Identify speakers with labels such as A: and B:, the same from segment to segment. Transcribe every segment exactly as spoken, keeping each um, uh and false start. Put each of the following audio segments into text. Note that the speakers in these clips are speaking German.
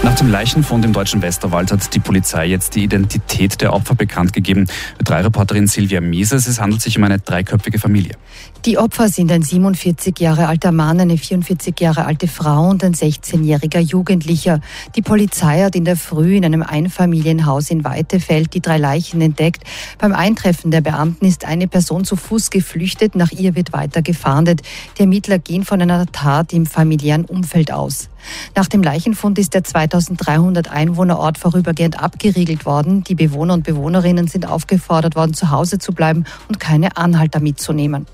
A: Nach dem Leichenfund im deutschen Westerwald hat die Polizei jetzt die Identität der Opfer bekannt gegeben. drei Reporterin Silvia Mieses, es handelt sich um eine dreiköpfige Familie.
B: Die Opfer sind ein siebenundvierzig Jahre alter Mann, eine vierundvierzig Jahre alte Frau und ein sechzehnjähriger Jugendlicher. Die Polizei hat in der Früh in einem Einfamilienhaus in Weitefeld die drei Leichen entdeckt. Beim Eintreffen der Beamten ist eine Person zu Fuß geflüchtet, nach ihr wird weiter gefahndet. Die Ermittler gehen von einer Tat im familiären Umfeld aus. Nach dem Leichenfund ist der zweitausenddreihundert Einwohnerort vorübergehend abgeriegelt worden. Die Bewohner und Bewohnerinnen sind aufgefordert worden, zu Hause zu bleiben und keine Anhalter mitzunehmen.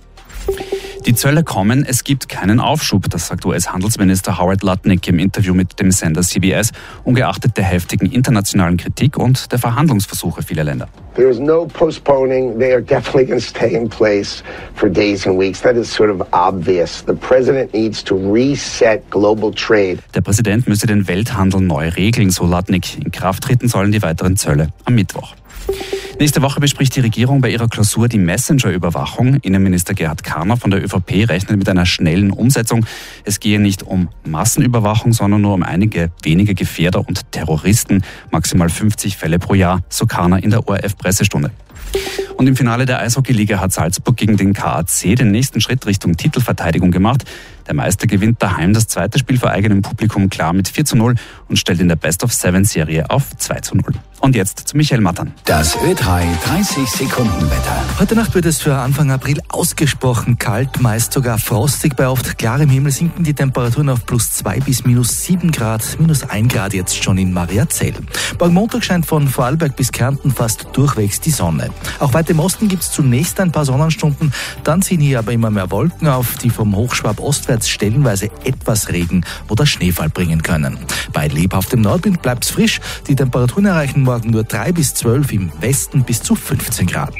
A: Die Zölle kommen, es gibt keinen Aufschub, das sagt U S-Handelsminister Howard Lutnick im Interview mit dem Sender C B S, ungeachtet der heftigen internationalen Kritik und der Verhandlungsversuche vieler Länder.
C: There is no postponing. They are definitely going to stay in place for days and weeks. That is sort of obvious. The president needs to reset global trade.
A: Der Präsident müsse den Welthandel neu regeln, so Lutnick. In Kraft treten sollen die weiteren Zölle am Mittwoch. Nächste Woche bespricht die Regierung bei ihrer Klausur die Messenger-Überwachung. Innenminister Gerhard Karner von der ÖVP rechnet mit einer schnellen Umsetzung. Es gehe nicht um Massenüberwachung, sondern nur um einige wenige Gefährder und Terroristen. Maximal fünfzig Fälle pro Jahr, so Karner in der O R F-Pressestunde. Und im Finale der Eishockeyliga hat Salzburg gegen den K A C den nächsten Schritt Richtung Titelverteidigung gemacht. Der Meister gewinnt daheim das zweite Spiel vor eigenem Publikum klar mit vier zu null und stellt in der Best-of-Seven-Serie auf zwei zu null. Und jetzt zu Michael Mattern.
D: Das Ö drei dreißig Sekunden Wetter.
E: Heute Nacht wird es für Anfang April ausgesprochen kalt, meist sogar frostig. Bei oft klarem Himmel sinken die Temperaturen auf plus zwei bis minus sieben Grad, minus ein Grad jetzt schon in Mariazell. Morgen Montag scheint von Vorarlberg bis Kärnten fast durchwegs die Sonne. Auch weit im Osten gibt es zunächst ein paar Sonnenstunden, dann ziehen hier aber immer mehr Wolken auf, die vom Hochschwab ostwärts stellenweise etwas Regen oder Schneefall bringen können. Bei lebhaftem Nordwind bleibt es frisch, die Temperaturen erreichen morgen nur drei bis zwölf, im Westen bis zu fünfzehn Grad.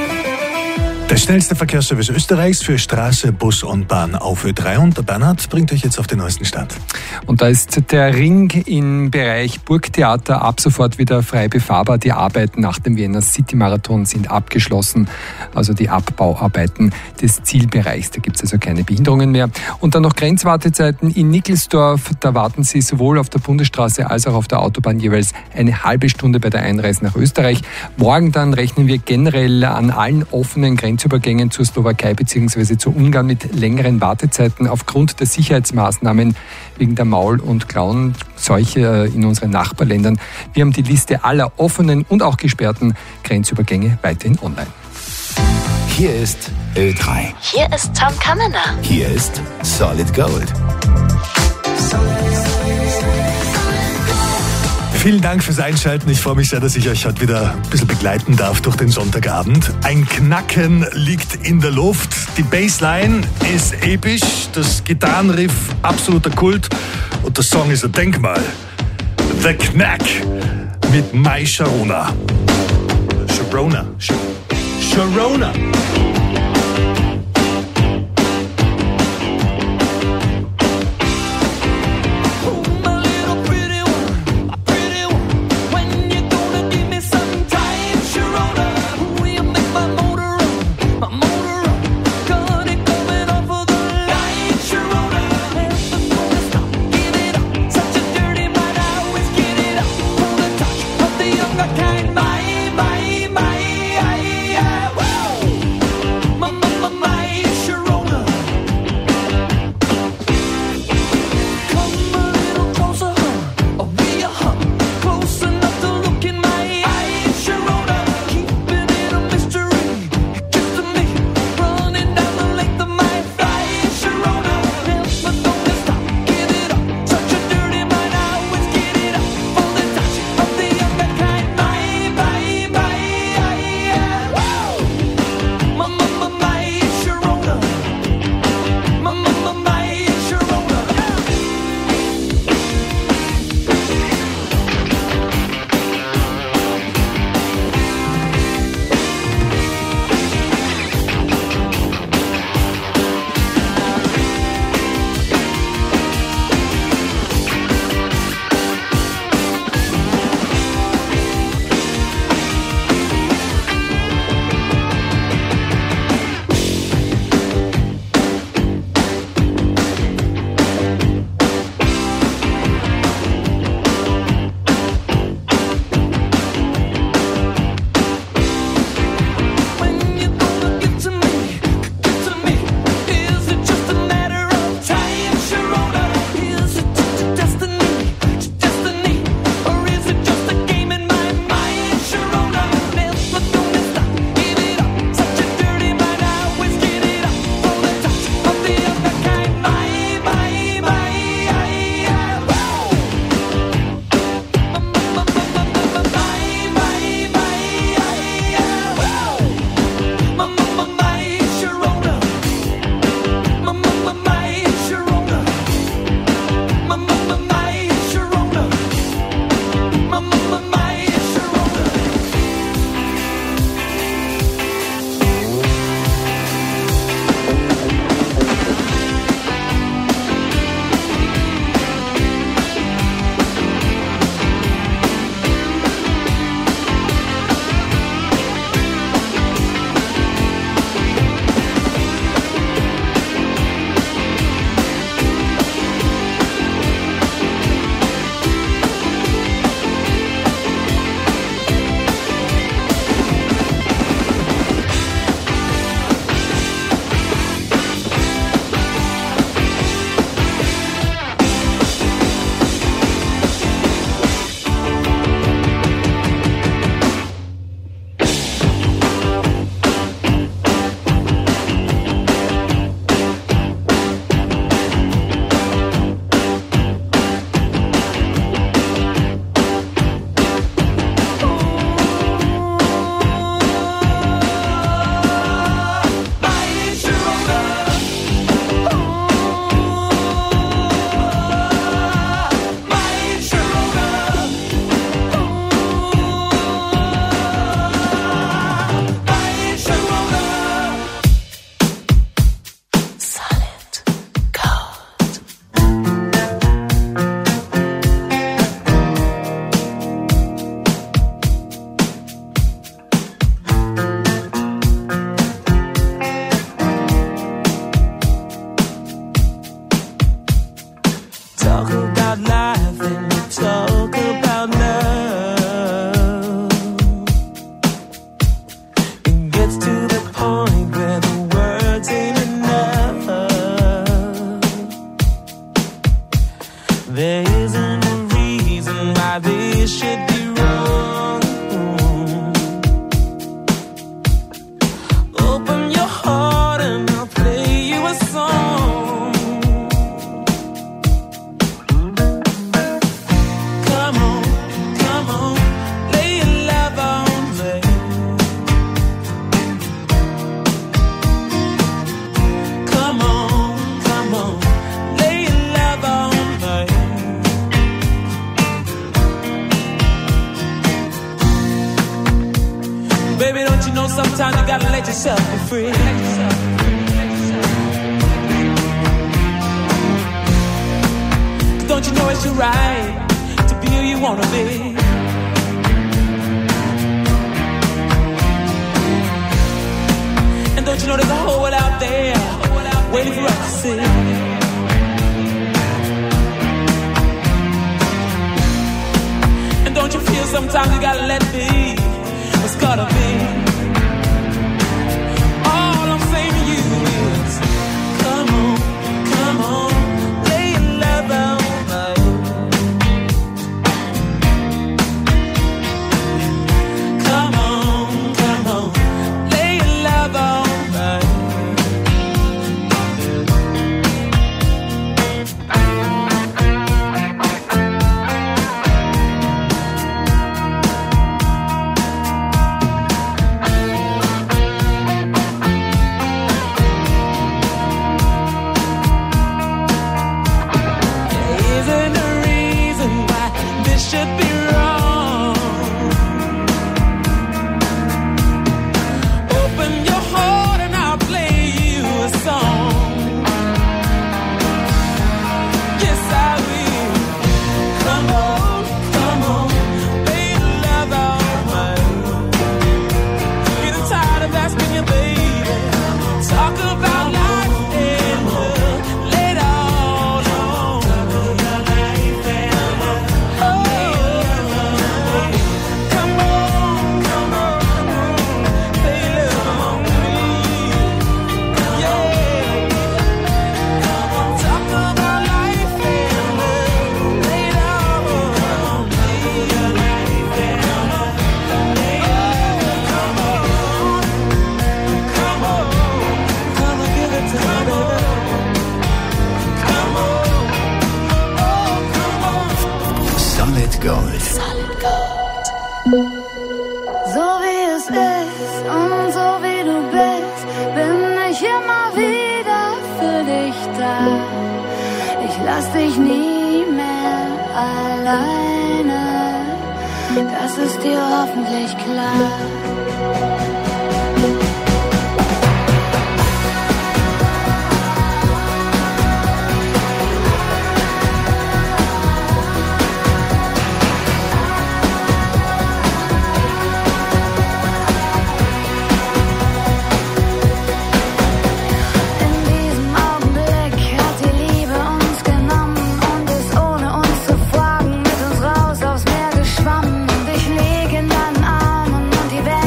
F: Der schnellste Verkehrsservice Österreichs für Straße, Bus und Bahn auf Ö drei. Und der Bernhard bringt euch jetzt auf den neuesten Stand.
G: Und da ist der Ring im Bereich Burgtheater ab sofort wieder frei befahrbar. Die Arbeiten nach dem Wiener City-Marathon sind abgeschlossen, also die Abbauarbeiten des Zielbereichs. Da gibt es also keine Behinderungen mehr. Und dann noch Grenzwartezeiten in Nickelsdorf. Da warten Sie sowohl auf der Bundesstraße als auch auf der Autobahn jeweils eine halbe Stunde bei der Einreise nach Österreich. Morgen dann rechnen wir generell an allen offenen Grenzübergängen zur Slowakei bzw. zu Ungarn mit längeren Wartezeiten aufgrund der Sicherheitsmaßnahmen wegen der Maul- und Klauenseuche in unseren Nachbarländern. Wir haben die Liste aller offenen und auch gesperrten Grenzübergänge weiterhin online.
D: Hier ist Ö drei.
H: Hier ist Tom Kammener.
D: Hier ist Solid Gold.
F: Vielen Dank fürs Einschalten. Ich freue mich sehr, dass ich euch heute wieder ein bisschen begleiten darf durch den Sonntagabend. Ein Knacken liegt in der Luft. Die Bassline ist episch, das Gitarrenriff absoluter Kult und der Song ist ein Denkmal. The Knack mit Mai Sharona. Sharona. Sharona.
H: Talk about life and talk about love. It gets to the point where the words ain't enough. There isn't a reason why this should be wrong. Open your heart and I'll play you a song. Come on, come on, lay your love on me. Come on, come on, lay your love on me. Baby, don't you know sometimes you gotta let yourself be free? Don't you know it's your right to be who you wanna be? And don't you know there's a whole world out there waiting for us to see? And don't you feel sometimes you gotta let be what's gotta be? All I'm saying to you is, come on, come on, lay your love on me. Come on, come on, lay your love on me. Isn't a reason why this should be wrong. Open your heart and I'll play you a song. Yes, I will. Come on, come on, lay your love on me. Getting tired of asking you, baby. Talk about life and love. Lay it all on me. Oh, come on, come on, lay your love on me. Yeah. Talk about life and love. Lay it all on me. Come on, come on, come and give it to me, baby. Come on, oh, come on.
D: Solid Gold.
I: So wie es ist und so wie du bist, bin ich immer wieder für dich da. Ich lass dich nie mehr alleine, das ist dir hoffentlich klar. In diesem Augenblick hat die Liebe uns genommen und ist ohne uns zu fragen mit uns raus aufs Meer geschwommen. Und ich lieg in deinen Armen und die Welt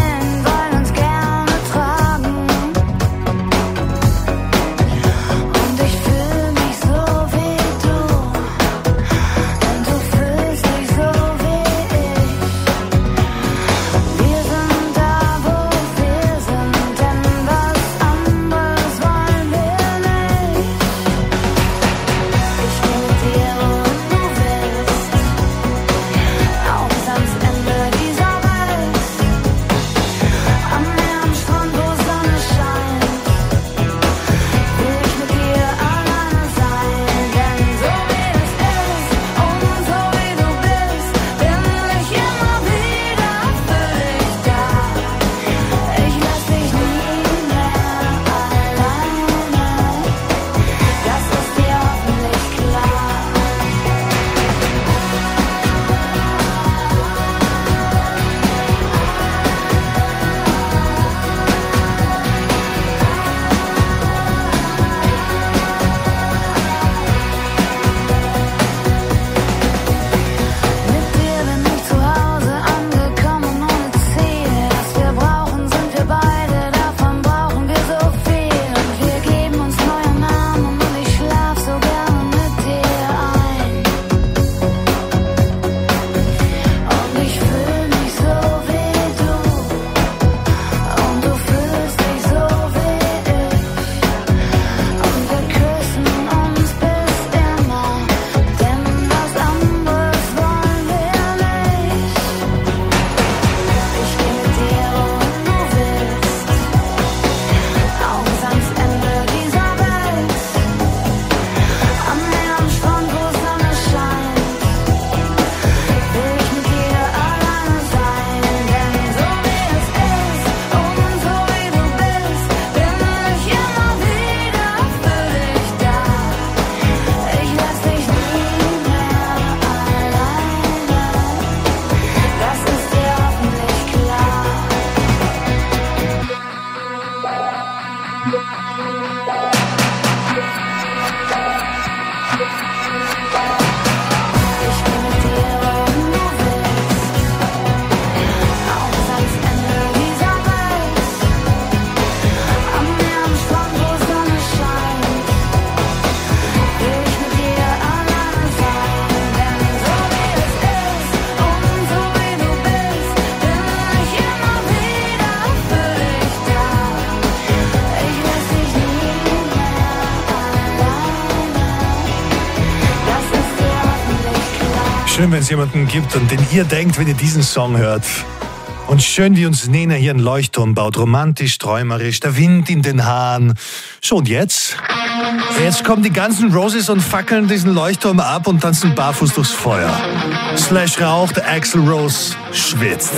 F: Schön, wenn es jemanden gibt, an den ihr denkt, wenn ihr diesen Song hört. Und schön, wie uns Nena hier einen Leuchtturm baut. Romantisch, träumerisch, der Wind in den Haaren. So, und jetzt? Jetzt kommen die ganzen Roses und fackeln diesen Leuchtturm ab und tanzen barfuß durchs Feuer. Slash raucht, Axl Rose schwitzt.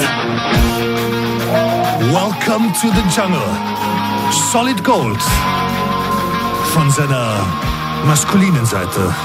F: Welcome to the Jungle. Solid Gold. Von seiner maskulinen Seite.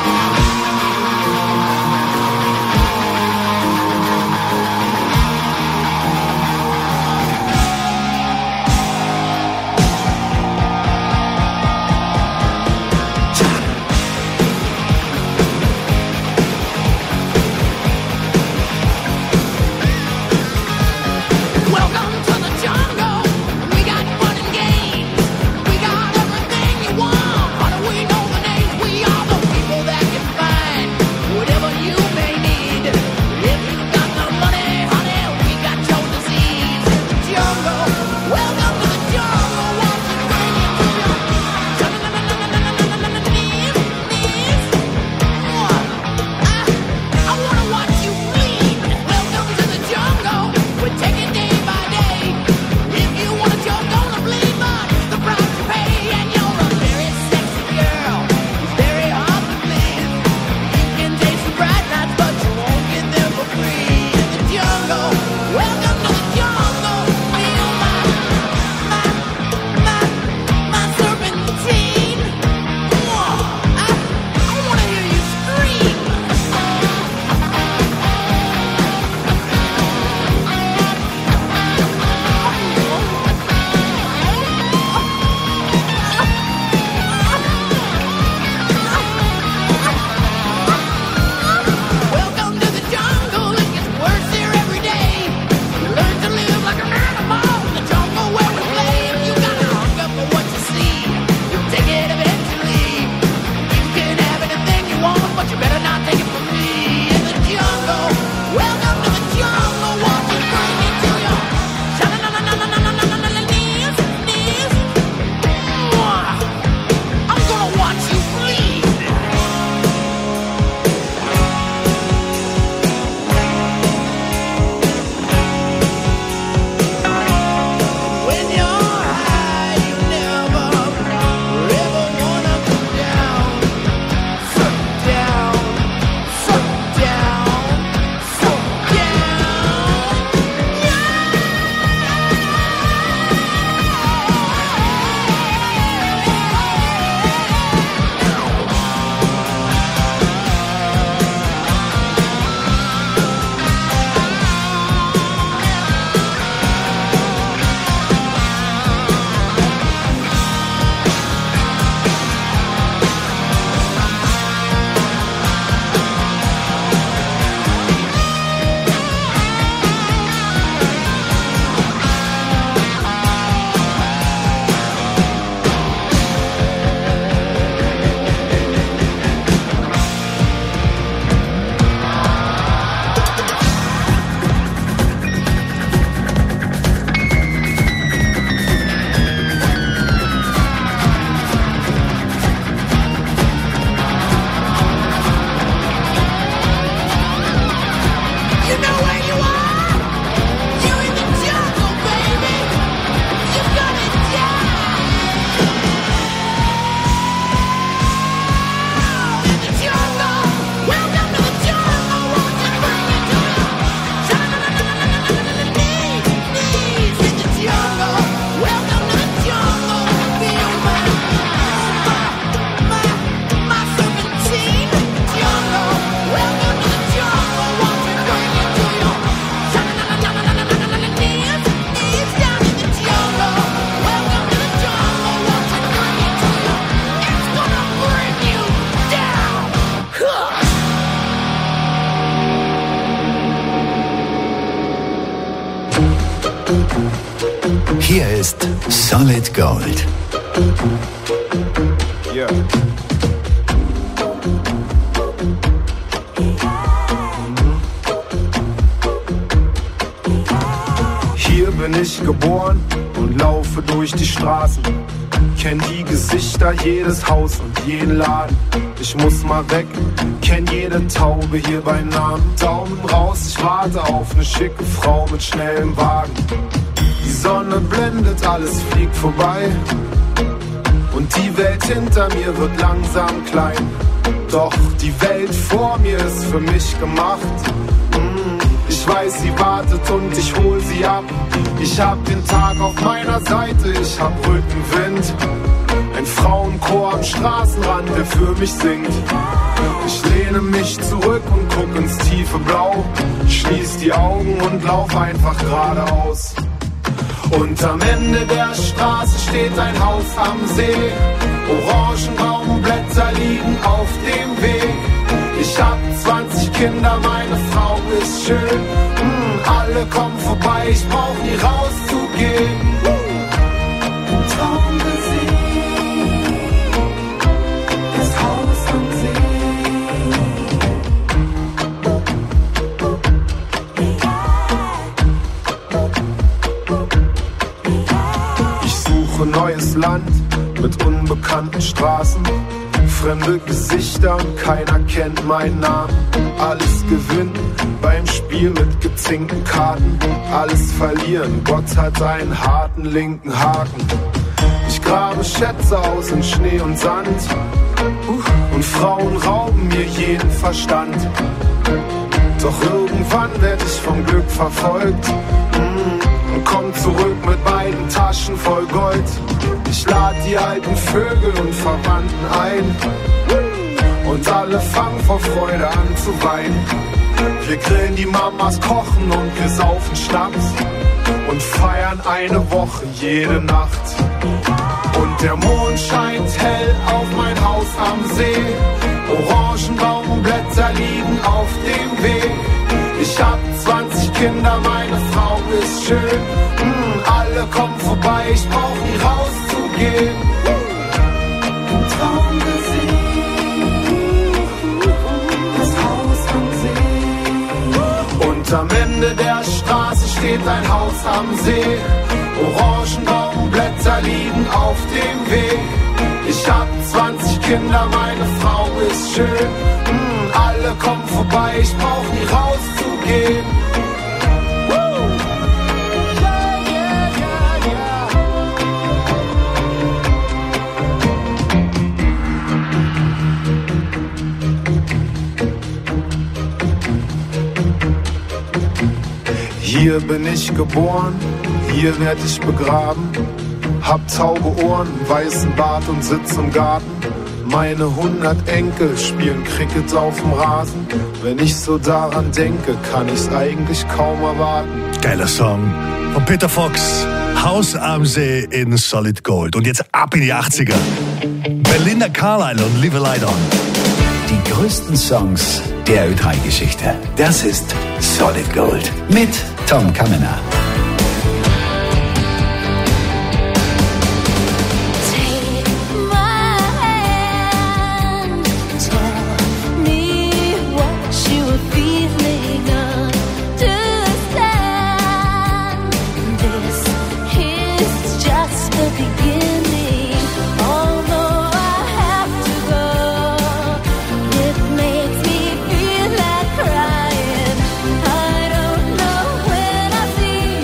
D: Hier ist Solid Gold.
J: Yeah. Hier bin ich geboren und laufe durch die Straßen. Kenn die Gesichter, jedes Haus und jeden Laden. Ich muss mal weg, kenn jede Taube hier bei Namen. Daumen raus, ich warte auf ne schicke Frau mit schnellem Wagen. Die Sonne blendet, alles fliegt vorbei. Und die Welt hinter mir wird langsam klein. Doch die Welt vor mir ist für mich gemacht. Ich weiß, sie wartet und ich hol sie ab. Ich hab den Tag auf meiner Seite, ich hab Rückenwind. Ein Frauenchor am Straßenrand, der für mich singt. Ich lehne mich zurück und guck ins tiefe Blau. Schließ die Augen und lauf einfach geradeaus. Und am Ende der Straße steht ein Haus am See. Orangenbaumblätter liegen auf dem Weg. Ich hab zwanzig Kinder, meine Frau ist schön. Mm, alle kommen vorbei, ich brauch nie rauszugehen. Traum gesehen, das Haus am See. Ich suche neues Land mit unbekannten Straßen. Fremde Gesichter und keiner kennt meinen Namen. Alles gewinnen beim Spiel mit gezinkten Karten. Alles verlieren, Gott hat einen harten linken Haken. Ich grabe Schätze aus in Schnee und Sand. Und Frauen rauben mir jeden Verstand. Doch irgendwann werd ich vom Glück verfolgt. Und komm zurück mit beiden Taschen voll Gold. Ich lad die alten Vögel und Verwandten ein. Und alle fangen vor Freude an zu weinen. Wir grillen die Mamas, kochen und wir saufen Schnaps. Und feiern eine Woche jede Nacht. Und der Mond scheint hell auf mein Haus am See. Orangenbaumblätter liegen auf dem Weg. Ich hab zwanzig Kinder, meine Frau ist schön. Mm, alle kommen vorbei, ich brauch nie rauszugehen. Traum gesehen, das Haus am See. Und am Ende der Straße steht ein Haus am See. Orangenbaumblätter liegen auf dem Weg. Ich hab zwanzig Kinder, meine Frau ist schön. Mm, alle kommen vorbei, ich brauch nie rauszugehen. Hier bin ich geboren, hier werd ich begraben. Hab taube Ohren, weißen Bart und sitz im Garten. Meine hundert Enkel spielen Cricket auf dem Rasen. Wenn ich so daran denke, kann ich's eigentlich kaum erwarten.
F: Geiler Song von Peter Fox, Haus am See in Solid Gold. Und jetzt ab in die achtziger. Belinda Carlisle und Live a Light On.
D: Die größten Songs der Ö drei Geschichte. Das ist Solid Gold mit Tom Kaminer.
I: I don't know when I see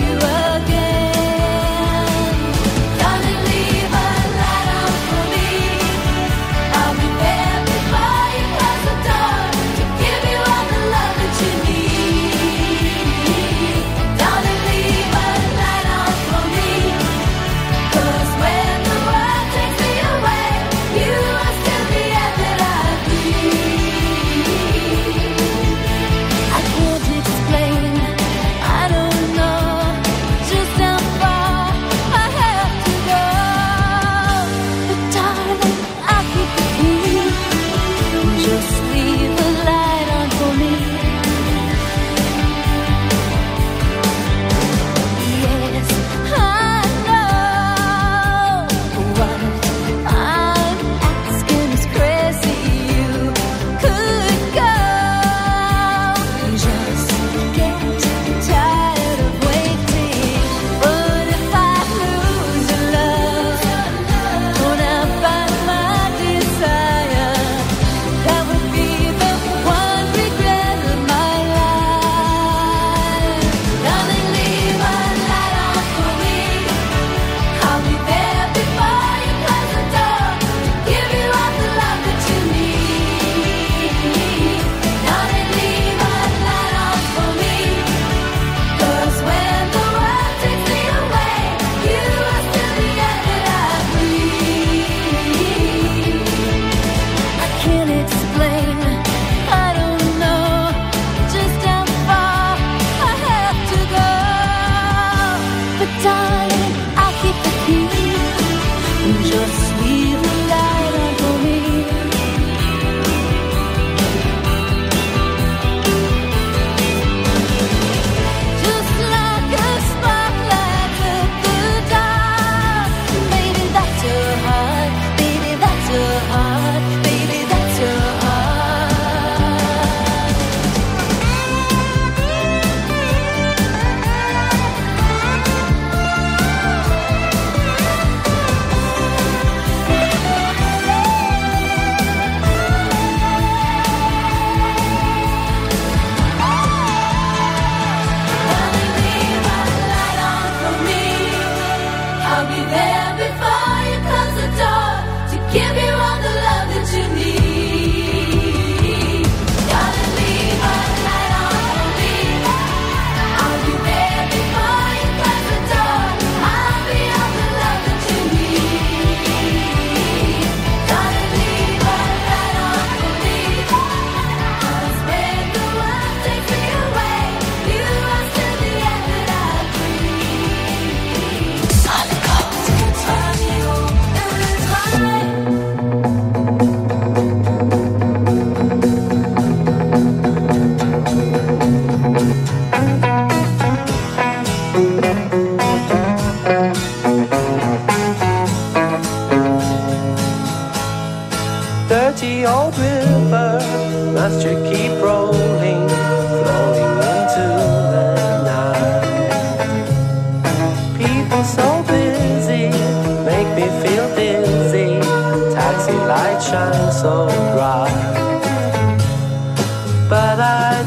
H: I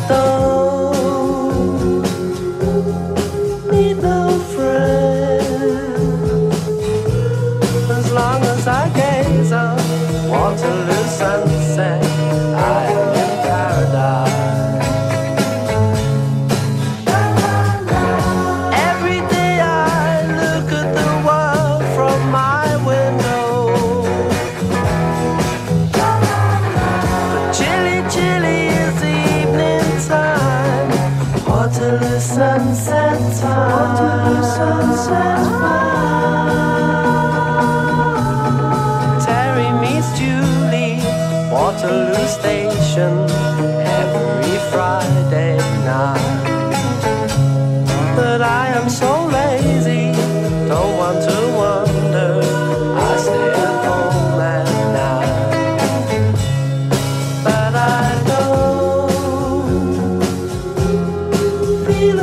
H: don't need no friend. As long as I gaze on Waterloo sunset, I am in paradise. Every day I look at the world from my window. But chilly, chilly is the evening time. Waterloo sunset time. Waterloo sunset time. Terry meets Julie, Waterloo Station, every Friday night. But I am so lazy, don't want to wander, I stay at home at night. But I don't feel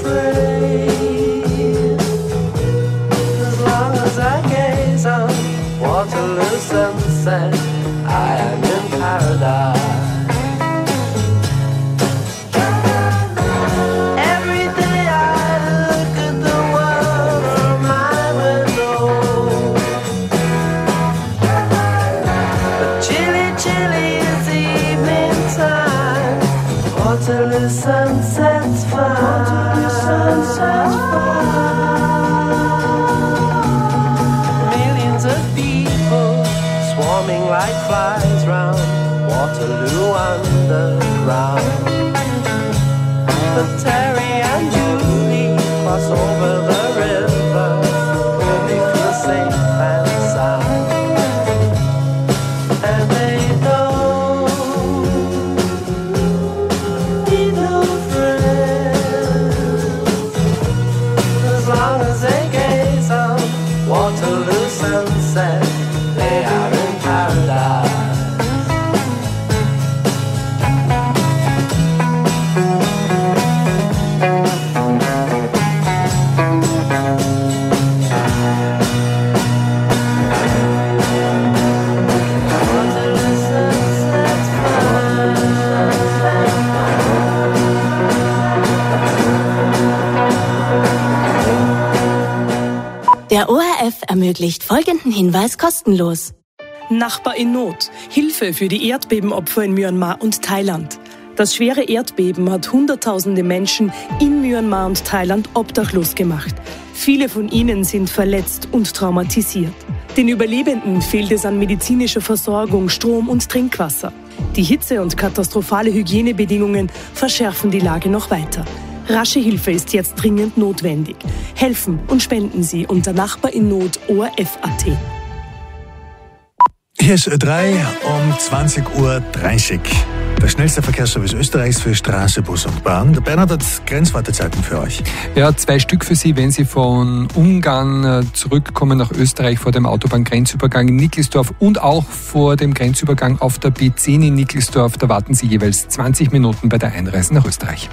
H: afraid, as long as I gaze on Waterloo sunset, I am in paradise. Every day I look at the world from my window. But chilly, chilly is the evening time. Waterloo sunset's fine. Waterloo sunset's fine. Millions of people swarming like flies round Waterloo underground. But Terry and Julie cross over the river, where they feel safe and sound. And they don't need no friends, as long as they gaze on Waterloo sunset, they are in paradise. Waterloo sunset's
K: Der O R F ermöglicht folgenden Hinweis kostenlos.
L: Nachbar in Not. Hilfe für die Erdbebenopfer in Myanmar und Thailand. Das schwere Erdbeben hat Hunderttausende Menschen in Myanmar und Thailand obdachlos gemacht. Viele von ihnen sind verletzt und traumatisiert. Den Überlebenden fehlt es an medizinischer Versorgung, Strom und Trinkwasser. Die Hitze und katastrophale Hygienebedingungen verschärfen die Lage noch weiter. Rasche Hilfe ist jetzt dringend notwendig. Helfen und spenden Sie unter Nachbar in Not O R F Punkt A T.
F: Hier ist Ö drei um zwanzig Uhr dreißig. Der schnellste Verkehrsservice Österreichs für Straße, Bus und Bahn. Der Bernhard hat Grenzwartezeiten für euch.
G: Ja, zwei Stück für Sie, wenn Sie von Ungarn zurückkommen nach Österreich vor dem Autobahngrenzübergang in Nickelsdorf und auch vor dem Grenzübergang auf der B zehn in Nickelsdorf. Da warten Sie jeweils zwanzig Minuten bei der Einreise nach Österreich.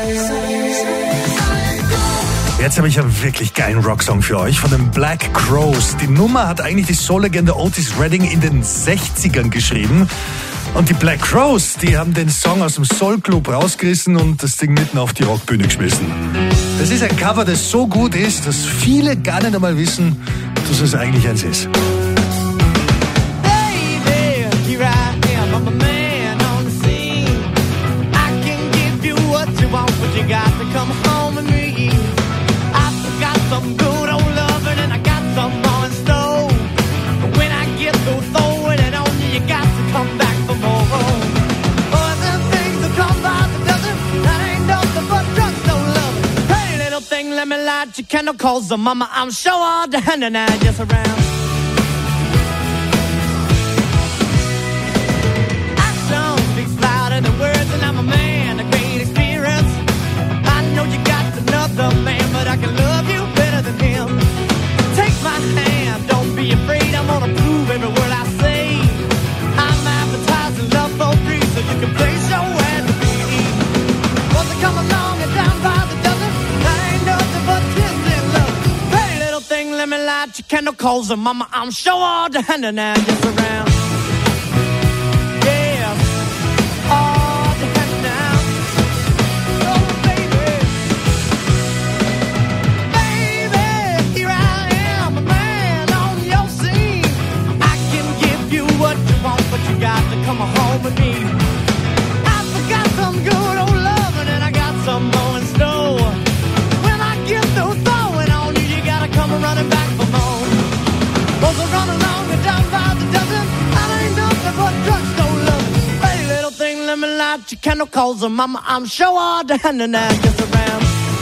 F: Jetzt habe ich einen wirklich geilen Rocksong für euch von den Black Crowes. Die Nummer hat eigentlich die Soul-Legende Otis Redding in den sechzigern geschrieben. Und die Black Crowes, die haben den Song aus dem Soul Club rausgerissen und das Ding mitten auf die Rockbühne geschmissen. Das ist ein Cover, das so gut ist, dass viele gar nicht einmal wissen, dass es eigentlich eins ist.
H: Let me light your candle, cause mama, I'm sure all the hand and I just around. Action speaks louder than words, and I'm a man, a great experience. I know you got another man, but I can love you better than him. Take my hand, don't be afraid, I'm gonna prove every word I say. I'm advertising love for free, so you can place your ad to be. Once I come along and down by the dozen, I ain't nothing but kissing love. Hey, little thing, let me light your candle, cause mama, I'm sure all the hand and I just around. Yeah, all the hand now. candle calls her mama. I'm sure all the hand and I just around.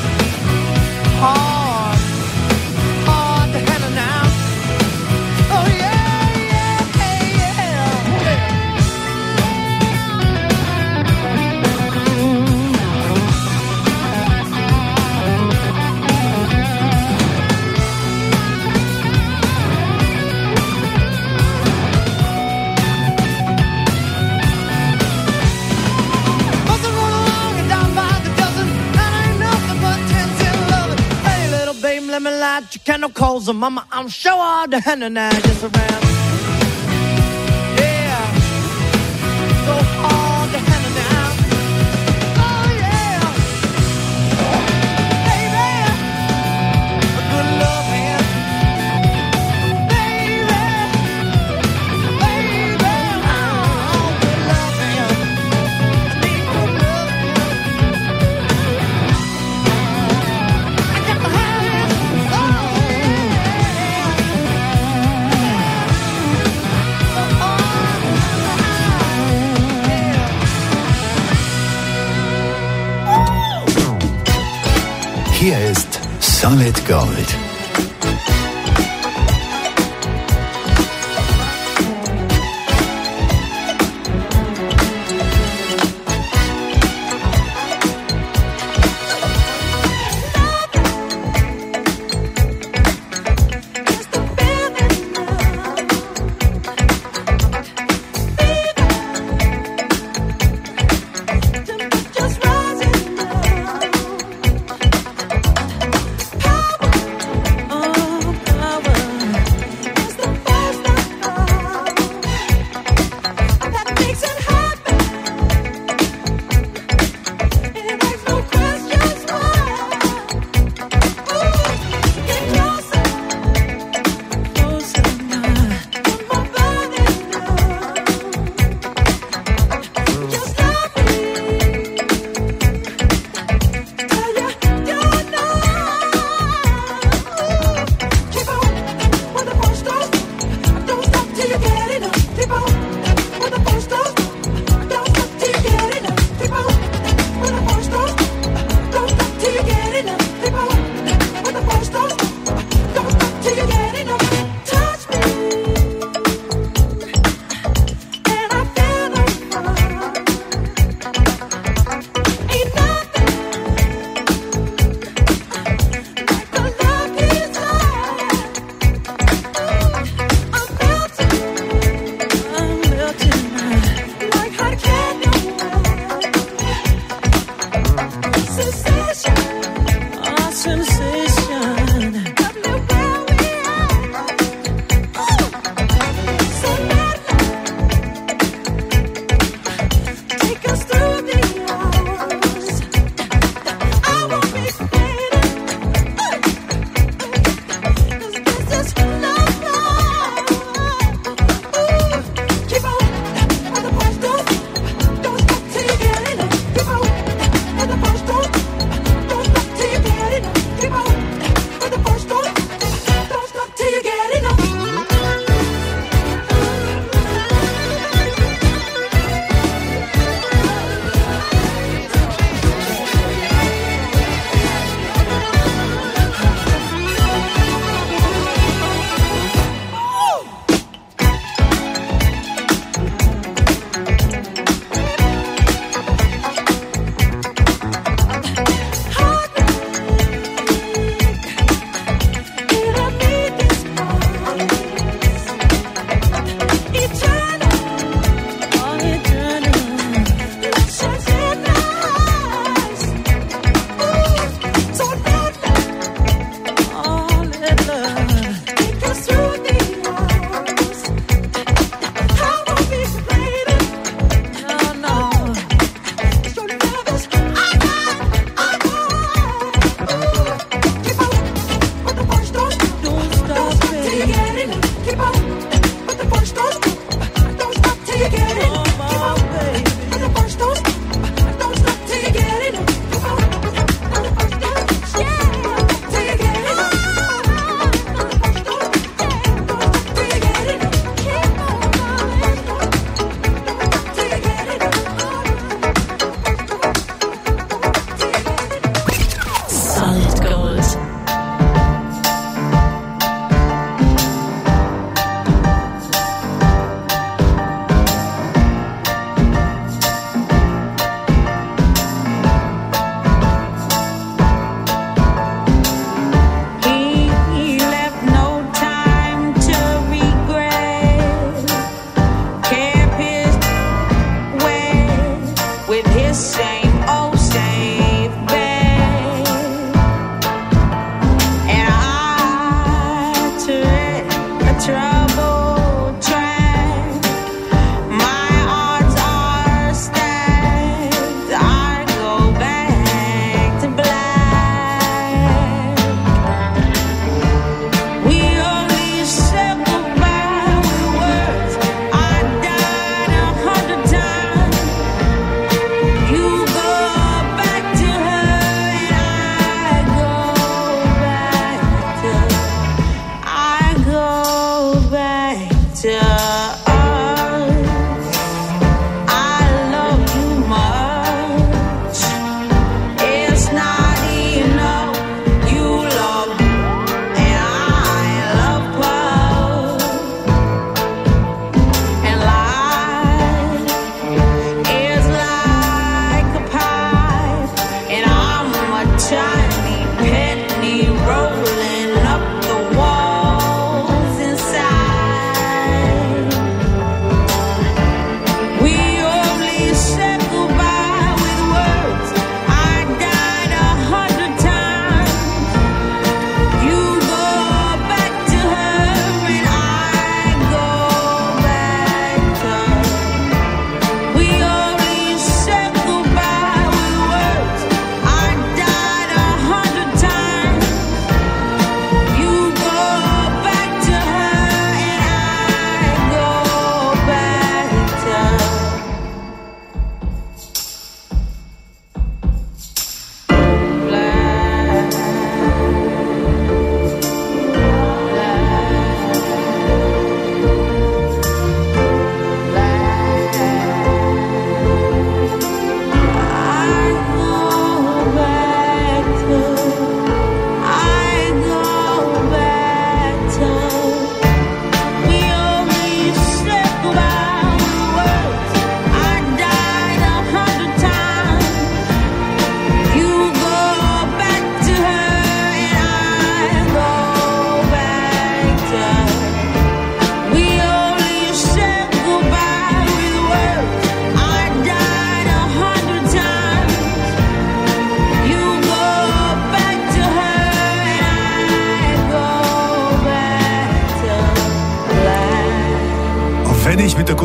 H: Hard, hard to handle now. Oh yeah, yeah, yeah, yeah. Let me light your candle calls her mama. I'm sure all the hand and I just around. Yeah, so hard to handle now. Oh yeah, baby, a good love man. Baby, baby, oh, good love man. I need good love man. I got the hand.
D: Hier ist Solid Gold.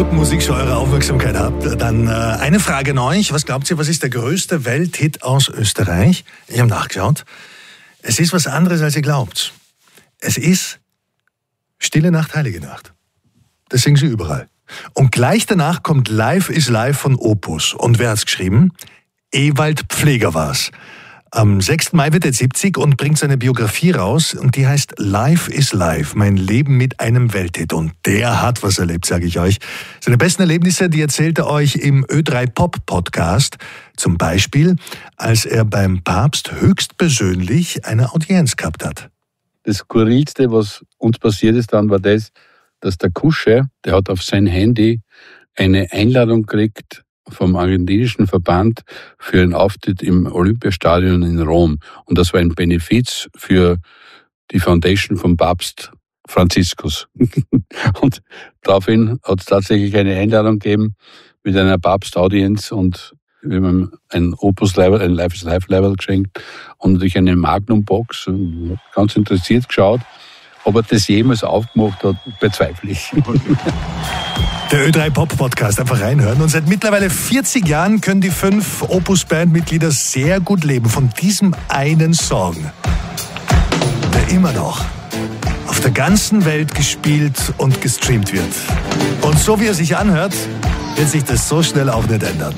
F: guten Musik schon eure Aufmerksamkeit habt, dann äh, eine Frage an euch. Was glaubt ihr, was ist der größte Welthit aus Österreich? Ich habe nachgeschaut. Es ist was anderes, als ihr glaubt. Es ist Stille Nacht, Heilige Nacht. Das singen sie überall. Und gleich danach kommt Life is Life von Opus. Und wer hat's geschrieben? Ewald Pfleger war's. Am sechsten Mai wird er siebzig und bringt seine Biografie raus und die heißt Life is Life, mein Leben mit einem Welthit. Und der hat was erlebt, sage ich euch. Seine besten Erlebnisse, die erzählt er euch im Ö drei Pop Podcast. Zum Beispiel, als er beim Papst höchstpersönlich eine Audienz gehabt hat.
M: Das Skurrilste, was uns passiert ist dann, war das, dass der Kusche, der hat auf sein Handy eine Einladung gekriegt vom argentinischen Verband für einen Auftritt im Olympiastadion in Rom. Und das war ein Benefiz für die Foundation vom Papst Franziskus. Und daraufhin hat es tatsächlich eine Einladung gegeben mit einer Papstaudienz und wir haben ein Opus-Level, ein Life is Life-Level geschenkt und natürlich eine Magnum-Box. Ganz interessiert geschaut. Ob er das jemals aufgemacht hat, bezweifle ich.
F: Der Ö drei Pop Podcast, einfach reinhören. Und seit mittlerweile vierzig Jahren können die fünf Opus-Band-Mitglieder sehr gut leben von diesem einen Song, der immer noch auf der ganzen Welt gespielt und gestreamt wird. Und so wie er sich anhört, wird sich das so schnell auch nicht ändern.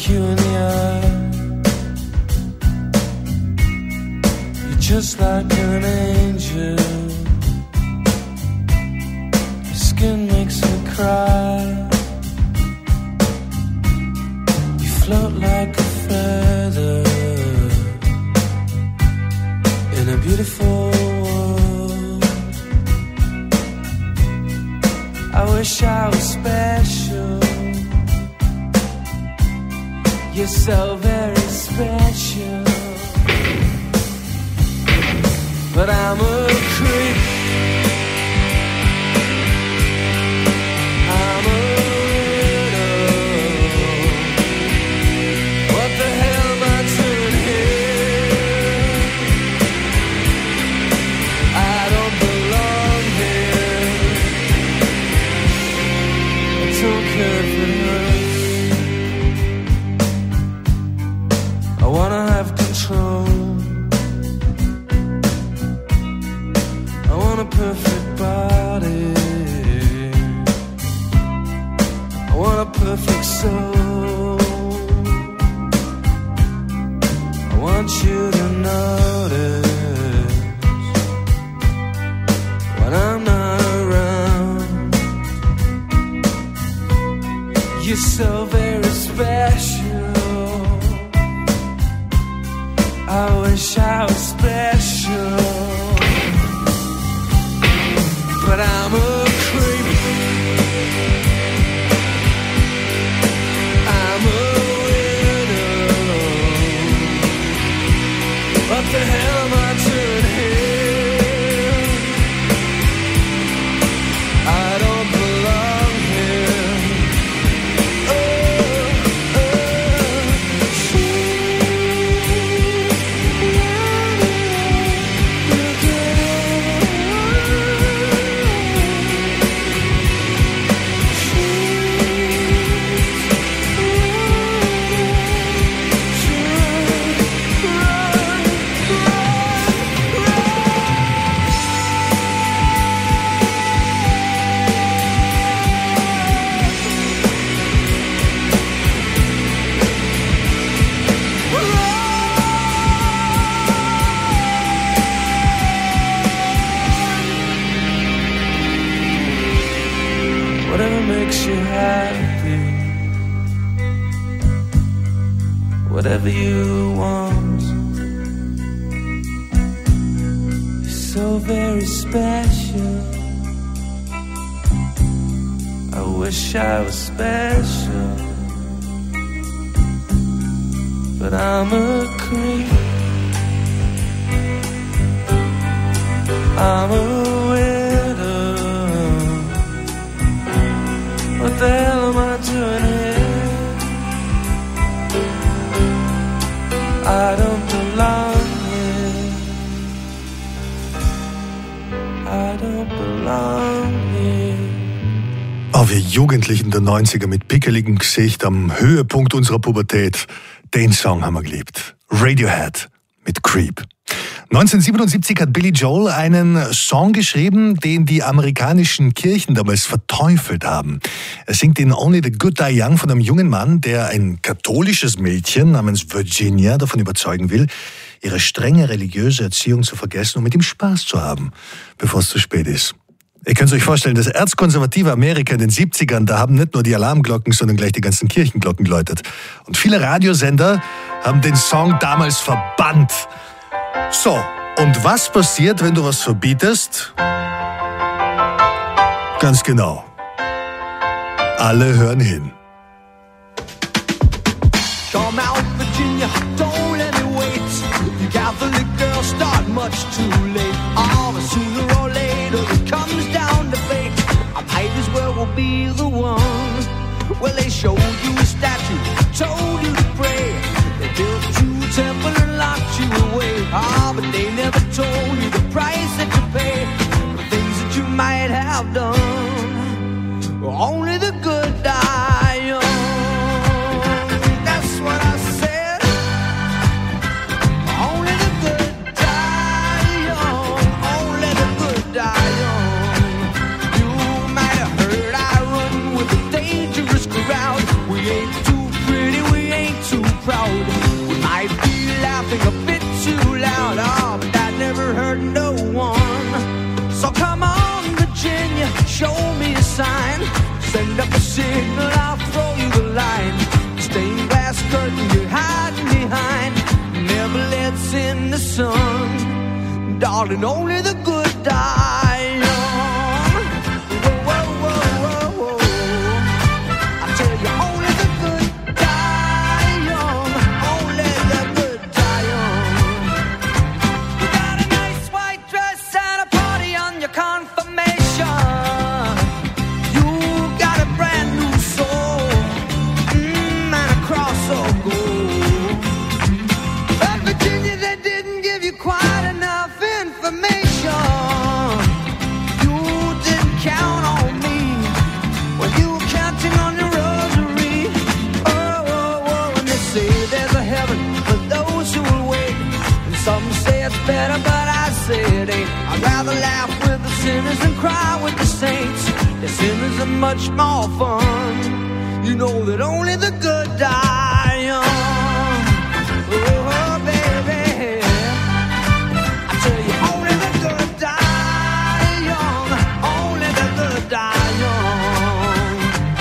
N: you in the eye. You're just like an angel. Your skin makes me cry. You float like a feather in a beautiful world. I wish I was special. You're so very special. But I'm a creep. I'm a widow. What the hell am I doing here? I don't belong here. I don't care if it hurts. I wanna have control. I want a perfect body. I want a perfect soul. I want you to notice when I'm not around. You're so very special. I wish I was special. But I'm a creep. I'm a widow. What the hell am I doing here? I don't belong here. Oh, oh, whatever makes you happy, whatever you want. You're so very special. I wish I was special, but I'm a creep. I'm a widow. What the hell am I doing here? I don't belong here. I don't belong here.
F: Oh, wir Jugendlichen der neunziger mit pickeligem Gesicht am Höhepunkt unserer Pubertät. Den Song haben wir geliebt. Radiohead mit Creep. neunzehnhundertsiebenundsiebzig hat Billy Joel einen Song geschrieben, den die amerikanischen Kirchen damals verteufelt haben. Er singt in Only the Good Die Young von einem jungen Mann, der ein katholisches Mädchen namens Virginia davon überzeugen will, ihre strenge religiöse Erziehung zu vergessen und mit ihm Spaß zu haben, bevor es zu spät ist. Ihr könnt euch vorstellen, das erzkonservative Amerika in den siebzigern, da haben nicht nur die Alarmglocken, sondern gleich die ganzen Kirchenglocken geläutet. Und viele Radiosender haben den Song damals verbannt. So, und was passiert, wenn du was verbietest? Ganz genau. Alle hören hin.
H: Come out, Virginia, don't let me wait. You Catholic girls start much too late. Oh, but sooner or later it comes down to fate. I might as well will be the one. Well, they showed you a statue, told you to pray. They built you a temple and locked you away. Ah, but they never told you the price that you pay for things that you might have done. Only the good die young. That's what I said. Only the good die young. Only the good die young. You might have heard I run with a dangerous crowd. We ain't too pretty, we ain't
N: show me a sign. Send up a signal, I'll throw you the line. Stained glass curtain you're hiding behind never lets in the sun. Darling, only the good die young. Whoa, whoa, whoa, whoa, whoa. I tell you, only the good die young. Only the good die young. You got a nice white dress and a party on your confirmation. You got a brand new soul, mm, and a cross of gold. But Virginia, they didn't give you quite enough information. You didn't count on me when you were counting on your rosary. Oh, oh, oh, and they say there's a heaven for those who will wait. And some say it's better, but I say it ain't. I'd rather laugh with the sinners and cry with the saints. The sinners are much more fun. You know that only the good die young. Oh, baby, I tell you, only the good die young. Only the good die young.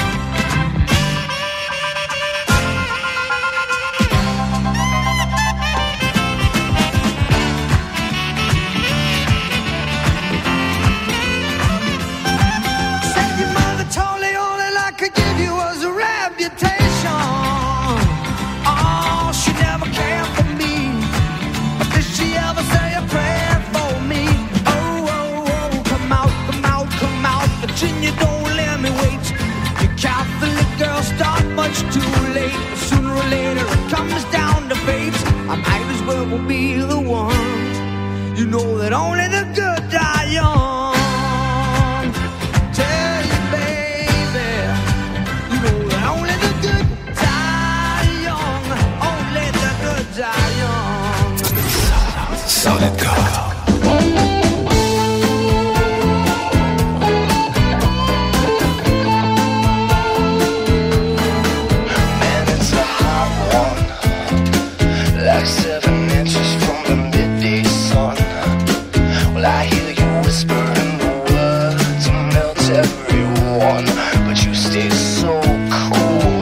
N: Said your mother told me all that I could give you was a reputation. Oh, she never cared for me, but did she ever say a prayer for me? Oh, oh, oh, come out, come out, come out, Virginia, don't let me wait. You Catholic girls start much too late. Sooner or later it comes down to fate. I might as well be the one. You know that only the good die young. Tell you, baby, you know that only the good die young. Only the good die young.
D: Solid Gold.
O: Man, it's a hot one, like seven inches from the midday sun. Well, I hear you whispering the words to melt everyone, but you stay so cool.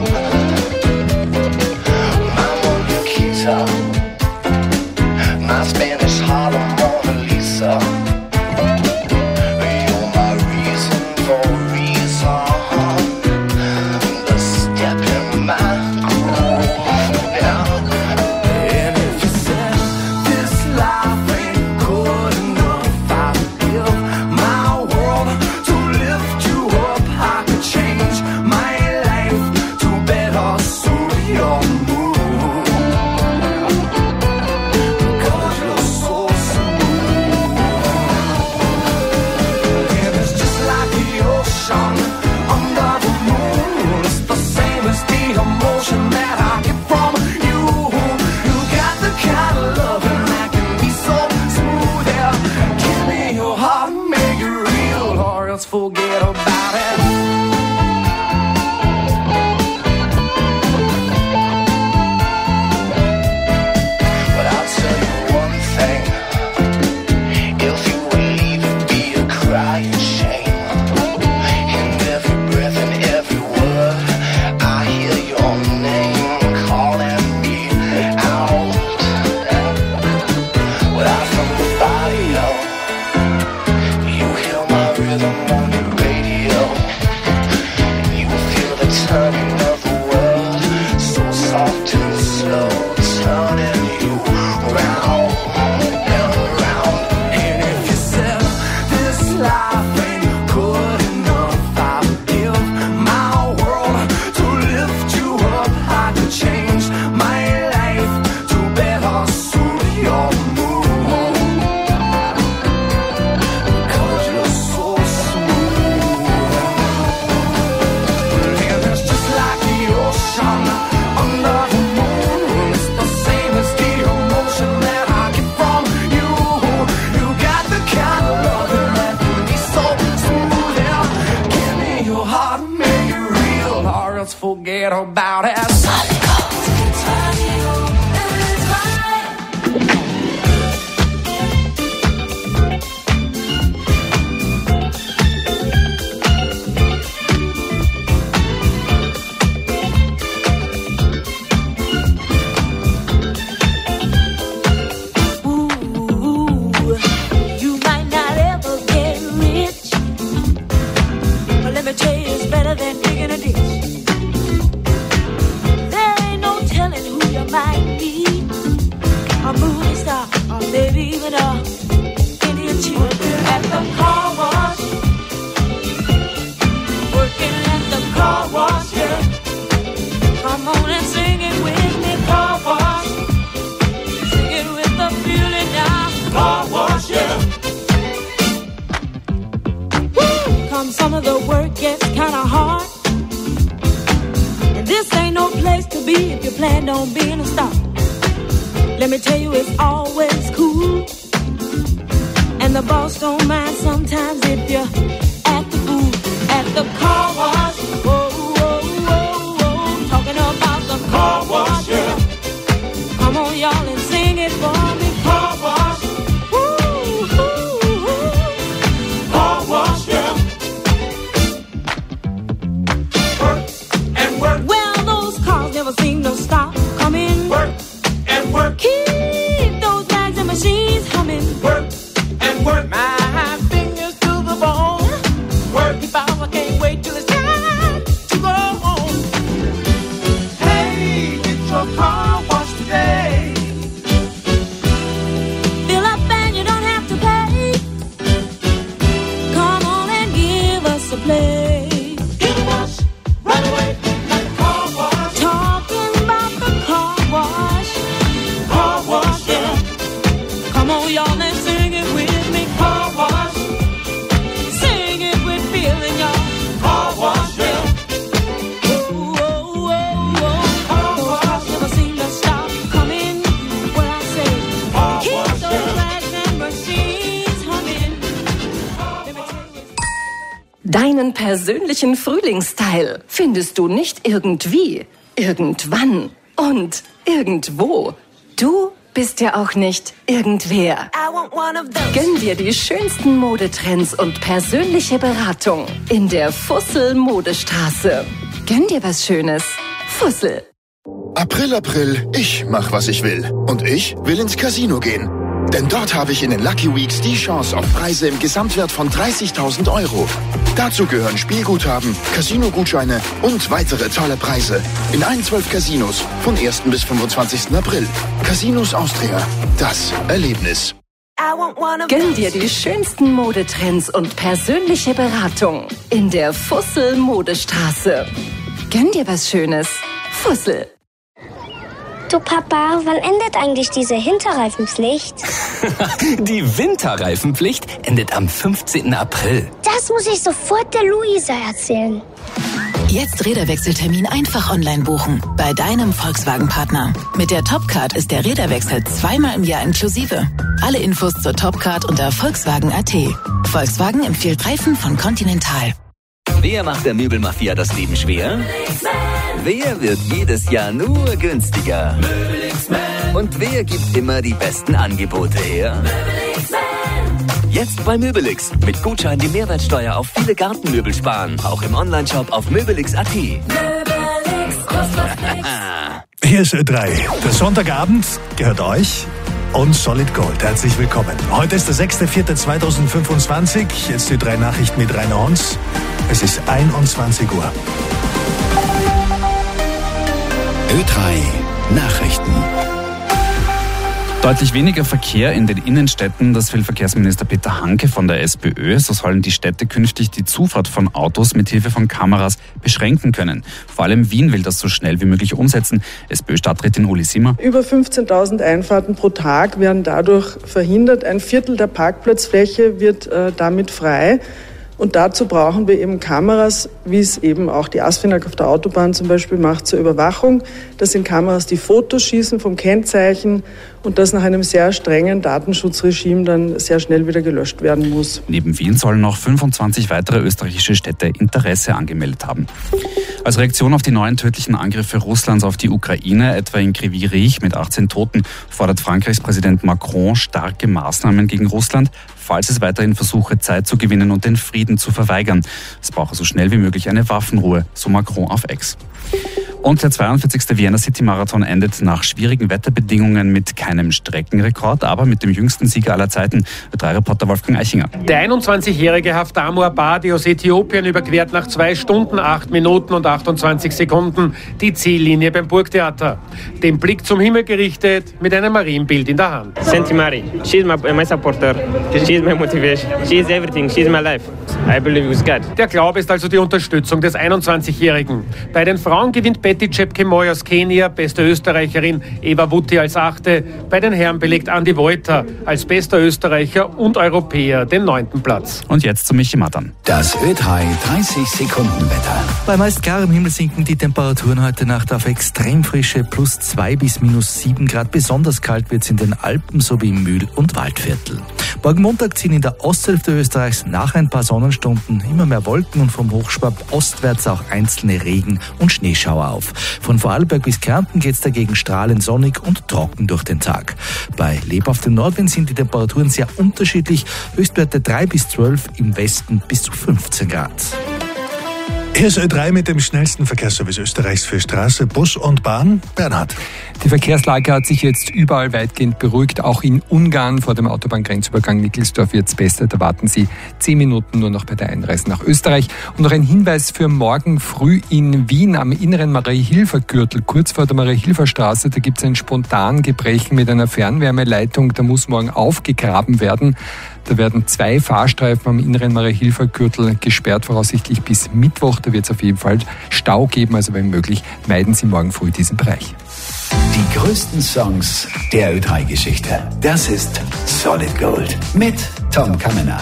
O: My Mona Lisa, my Spanish Harlem Mona Lisa. You're my reason for reason, the step in my groove. And if you said this life ain't good enough, I'd give my world to lift you up. I could change my life to better suit your mood. Cause you're so smooth. And it's just like the ocean under the moon. It's the same as the emotion that I get from you. You got the kind of loving that can be so smooth. Yeah. Give me your heart and make it real, or else forget about it. But I'll tell you one thing. If you would leave, it'd be a crying shame. In every breath and every word, I hear your name calling me out. Well, I'm from the barrio. You hear my rhythm on the radio. You feel the turning of the world, so soft and slow, turning you round and around. And if you said this life ain't good enough, I'd give my world to lift you up. I could change my life to better suit your mood. Cause you're so smooth. And it's just like the ocean under the moon. It's the same as the emotion that I get from you. You got the kind of loving that can be so smooth. Yeah. Give me your heart and make it real, or else forget about it.
P: place to be if you plan on being a star. Let me tell you, it's always cool. And the boss don't mind sometimes if you act the fool at the car wash. Whoa, whoa, whoa, whoa. Talking about the car wash, yeah. Come on, y'all, and sing it for me. Car wash. Woo, woo, woo. Car wash, yeah. Work and work. Well, those cars never seem to stop coming. Work and work. Keep those bags and machines humming. Work and work. My fingers to the bone. Work. If I can't wait till it's time to go home. Hey, get your car washed today. Fill up and you don't have to pay. Come on and give us a play. Get a wash right away, like a car wash. Talking about the car wash. Car wash, yeah. Come on, y'all, and sing it with me. Car wash. Sing it with feeling, y'all. Car wash, yeah. Whoa, whoa, whoa, whoa. Those cars never seem to stop coming. What I say, keep those bags and machines humming. Let me tell you.
Q: Deinen persönlichen Frühlingsstyle findest du nicht irgendwie, irgendwann und irgendwo. Du bist ja auch nicht irgendwer.
P: I want one of those.
Q: Gönn dir die schönsten Modetrends und persönliche Beratung in der Fussel Modestraße. Gönn dir was Schönes. Fussel.
R: April, April, ich mach, was ich will. Und ich will ins Casino gehen. Denn dort habe ich in den Lucky Weeks die Chance auf Preise im Gesamtwert von dreißigtausend Euro. Dazu gehören Spielguthaben, Casino-Gutscheine und weitere tolle Preise. In allen zwölf Casinos von ersten bis fünfundzwanzigsten April. Casinos Austria. Das Erlebnis.
P: I want one of
Q: Gönn dir die schönsten Modetrends und persönliche Beratung in der Fussel Modestraße. Gönn dir was Schönes. Fussel.
S: Du Papa, wann endet eigentlich diese Hinterreifenpflicht?
T: Die Winterreifenpflicht endet am fünfzehnten April.
S: Das muss ich sofort der Luisa erzählen.
U: Jetzt Räderwechseltermin einfach online buchen. Bei deinem Volkswagen-Partner. Mit der Topcard ist der Räderwechsel zweimal im Jahr inklusive. Alle Infos zur Topcard unter Volkswagen punkt at. Volkswagen empfiehlt Reifen von Continental.
T: Wer macht der Möbelmafia das Leben schwer? Wer wird jedes Jahr nur günstiger? Und wer gibt immer die besten Angebote her? Jetzt bei Möbelix. Mit Gutschein die Mehrwertsteuer auf viele Gartenmöbel sparen. Auch im Onlineshop auf möbelix punkt at.
F: Hier ist Ö drei. Der Sonntagabend gehört euch und Solid Gold. Herzlich willkommen. Heute ist der sechster vierter zweitausendfünfundzwanzig. Jetzt die drei Nachrichten mit Rainer Hons. Es ist einundzwanzig Uhr.
D: Ö drei Nachrichten.
A: Deutlich weniger Verkehr in den Innenstädten, das will Verkehrsminister Peter Hanke von der SPÖ. So sollen die Städte künftig die Zufahrt von Autos mit Hilfe von Kameras beschränken können. Vor allem Wien will das so schnell wie möglich umsetzen. SPÖ-Stadträtin Uli Simmer.
V: Über fünfzehntausend Einfahrten pro Tag werden dadurch verhindert. Ein Viertel der Parkplatzfläche wird äh, damit frei. Und dazu brauchen wir eben Kameras, wie es eben auch die ASFINAG auf der Autobahn zum Beispiel macht, zur Überwachung. Das sind Kameras, die Fotos schießen vom Kennzeichen und das nach einem sehr strengen Datenschutzregime dann sehr schnell wieder gelöscht werden muss.
A: Neben Wien sollen noch fünfundzwanzig weitere österreichische Städte Interesse angemeldet haben. Als Reaktion auf die neuen tödlichen Angriffe Russlands auf die Ukraine, etwa in Kryvyi Rih mit achtzehn Toten, fordert Frankreichs Präsident Macron starke Maßnahmen gegen Russland, falls es weiterhin versuche, Zeit zu gewinnen und den Frieden zu verweigern. Es brauche so schnell wie möglich eine Waffenruhe, so Macron auf X. Und der zweiundvierzigste Vienna City Marathon endet nach schwierigen Wetterbedingungen mit keinem Streckenrekord, aber mit dem jüngsten Sieger aller Zeiten, Ö drei Reporter Wolfgang Eichinger.
W: Der einundzwanzigjährige Haftar Abadi aus Äthiopien überquert nach zwei Stunden, acht Minuten und achtundzwanzig Sekunden die Ziellinie beim Burgtheater. Den Blick zum Himmel gerichtet, mit einem Marienbild in der Hand.
X: Senti Mari, she's my, my supporter, she's my motivation, she's everything, she's my life. I believe with God.
W: Der Glaube ist also die Unterstützung des einundzwanzigjährigen. Bei den Frauen gewinnt Betty Betty Chepkemoi aus Kenia, beste Österreicherin, Eva Wutti als Achte. Bei den Herren belegt Andi Wolter als bester Österreicher und Europäer den neunten Platz.
A: Und jetzt zu Michi Mattern.
D: Das Ö drei dreißig Sekunden Wetter.
B: Bei meist klarem Himmel sinken die Temperaturen heute Nacht auf extrem frische plus zwei bis minus sieben Grad. Besonders kalt wird es in den Alpen sowie im Mühl- und Waldviertel. Morgen Montag ziehen in der Osthälfte Österreichs nach ein paar Sonnenstunden immer mehr Wolken und vom Hochschwab ostwärts auch einzelne Regen- und Schneeschauer auf. Von Vorarlberg bis Kärnten geht es dagegen strahlend sonnig und trocken durch den Tag. Bei lebhaftem Nordwind sind die Temperaturen sehr unterschiedlich. Höchstwerte drei bis zwölf, im Westen bis zu fünfzehn Grad.
F: Hier ist Ö drei mit dem schnellsten Verkehrsservice Österreichs für Straße, Bus und Bahn. Bernhard.
G: Die Verkehrslage hat sich jetzt überall weitgehend beruhigt. Auch in Ungarn vor dem Autobahngrenzübergang Nickelsdorf wird es besser. Da warten Sie zehn Minuten nur noch bei der Einreise nach Österreich. Und noch ein Hinweis für morgen früh in Wien am inneren Marie-Hilfer-Gürtel, kurz vor der Marie-Hilfer-Straße. Da gibt es ein Spontangebrechen mit einer Fernwärmeleitung. Da muss morgen aufgegraben werden. Da werden zwei Fahrstreifen am inneren Marie-Hilfer-Gürtel gesperrt, voraussichtlich bis Mittwoch. Da wird es auf jeden Fall Stau geben, also wenn möglich, meiden Sie morgen früh diesen Bereich.
D: Die größten Songs der Ö drei Geschichte. Das ist Solid Gold mit Tom Kammerer.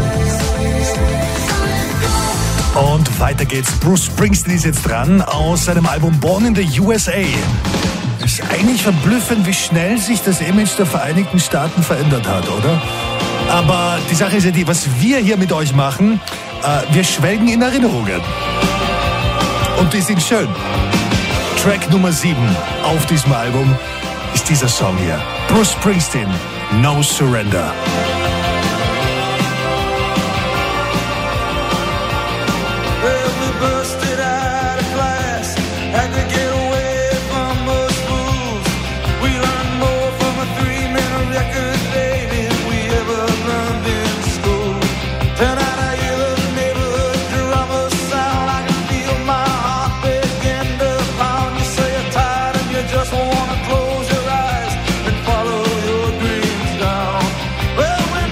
F: Und weiter geht's. Bruce Springsteen ist jetzt dran aus seinem Album Born in the U S A. Ist eigentlich verblüffend, wie schnell sich das Image der Vereinigten Staaten verändert hat, oder? Aber die Sache ist ja die, was wir hier mit euch machen, äh, wir schwelgen in Erinnerungen. Und die sind schön. Track Nummer sieben auf diesem Album ist dieser Song hier. Bruce Springsteen, No Surrender.
N: Just wanna close your eyes and follow your dreams down. Well,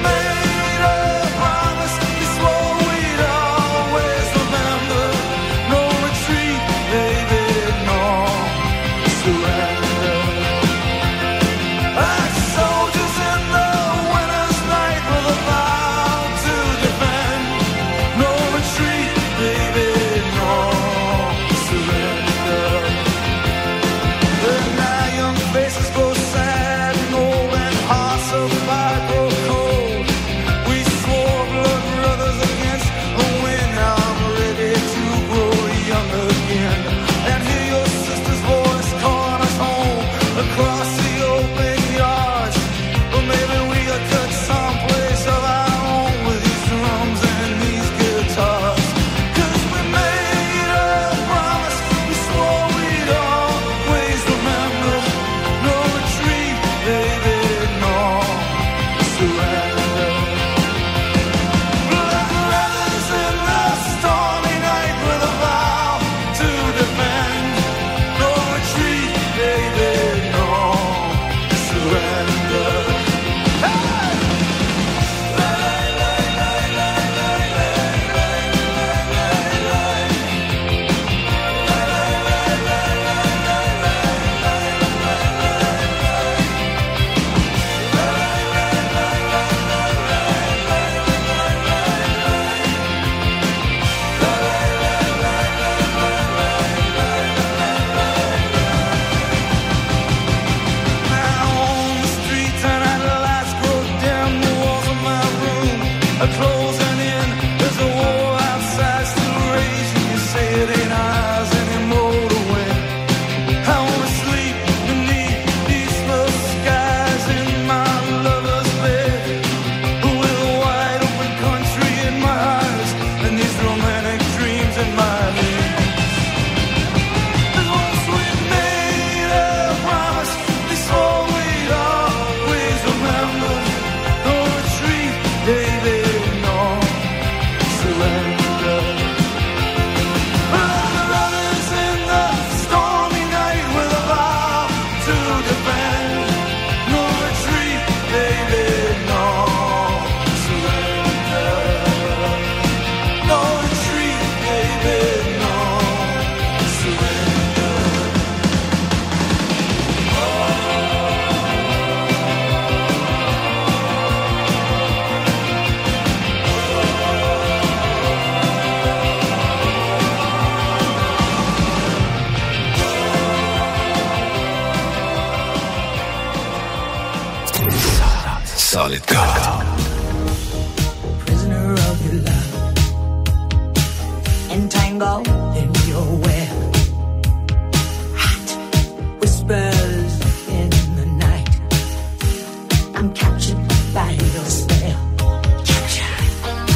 D: Solid Gold.
C: Prisoner of your love, entangled in your web. Hot whispers in the night. I'm captured by your spell. Captured.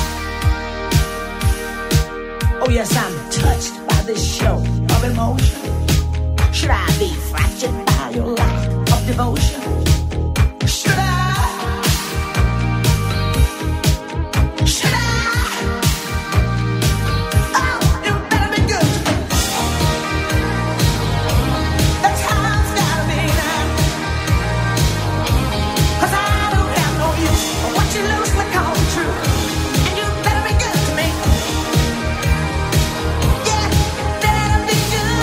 C: Oh yes, I'm touched by this show of emotion. Should I be fractured by your lack of devotion? Should I? Should I? Oh, you better be good to me. The time's gotta be now. 'Cause I don't have no use for what you loosely call the truth. And you better be good to me. Yeah, better be good.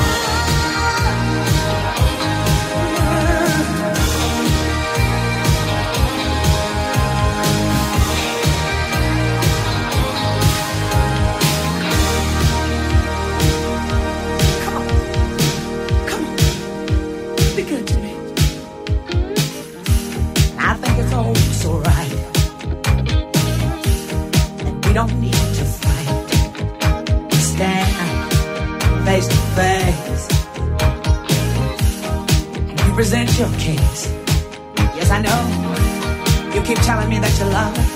C: Be good to me. I think it's all so right. And we don't need to fight. Stand face to face. And you present your case. Yes, I know. You keep telling me that you love me.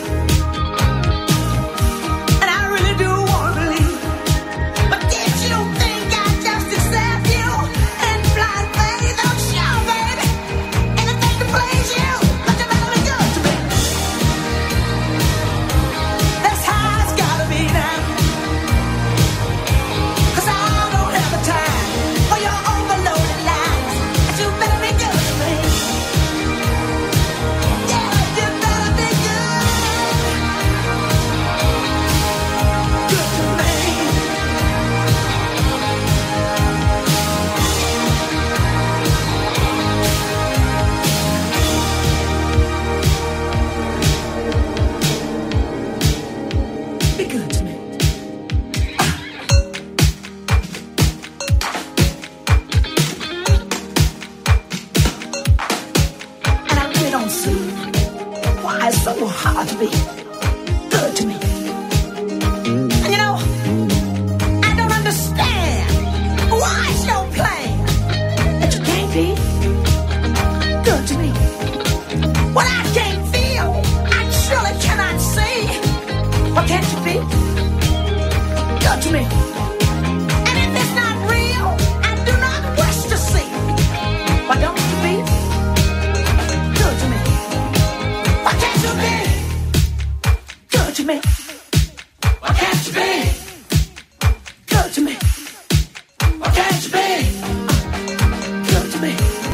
C: And I really do want to believe. But did you think I just accept you? And blind faith, I'm sure, baby. Anything to please you. But you better be good to me. That's how it's gotta be now. 'Cause I don't have the time for your overloaded lies. But you better be good to me. Yeah, you better be good. Good to me. Be good to me. And I really don't see why it's so hard to be good to me. And you know, I don't understand why it's your plan that you can't be good to me. What I can't feel, I surely cannot see. Why can't you be good to me? And if it's not real, I do not wish to see. Why don't you be good to me? Why can't you be good to me? Why can't you be good to me? Why can't you be good to me?